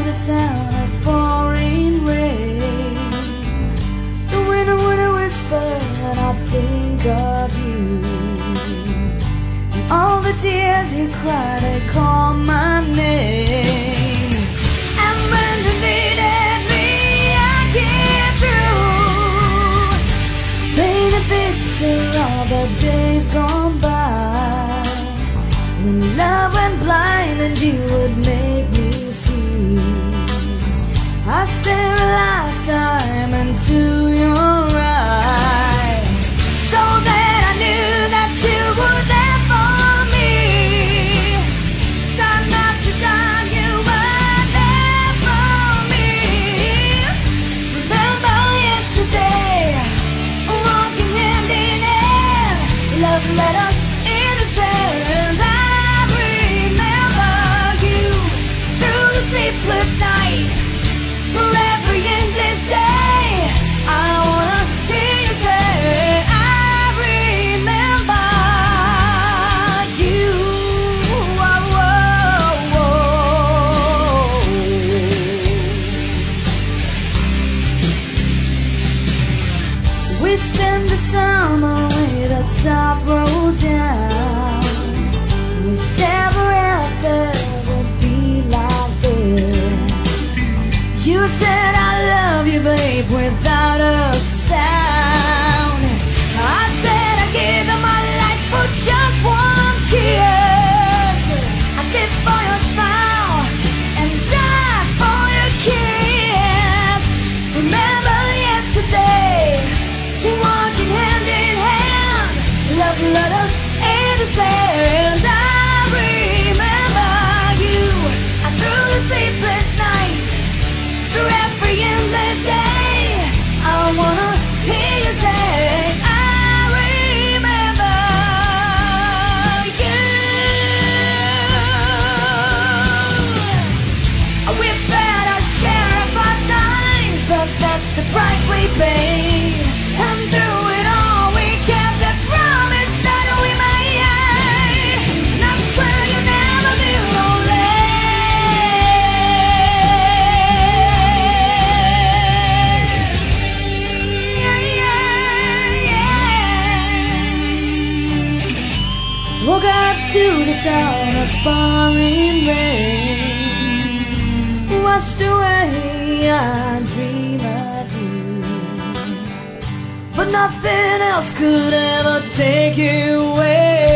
the sound of pouring rain. The winter would whisper and I think of you, and all the tears you cried, they call my name. And when you needed me, I came through. Paint a picture of the days gone by, when love went blind and you would make me see. I'd stare a lifetime into your eyes, so that I knew that you were there for me. Time after time you were there for me. Remember yesterday, walking hand in hand, love led us in the sand. Sleepless night, forever endless day. I wanna hear you say, I remember you. We spend the summer with a top road down, which never ever would be like this. You said I love you, babe, without a sound. I said I'd give you my life for just one kiss. I live for your smile and die for your kiss. Remember yesterday, walking hand in hand, love led us in the sand. I remember you, I threw the sleepless nights, through every endless day. I wanna hear you say, I remember you. We've had our share of our times, but that's the price we pay. And through it all we kept the promise that we made. And I swear you'll never be lonely. Woke up to the sound of falling rain, washed away our dream of you, but nothing else could ever take you away.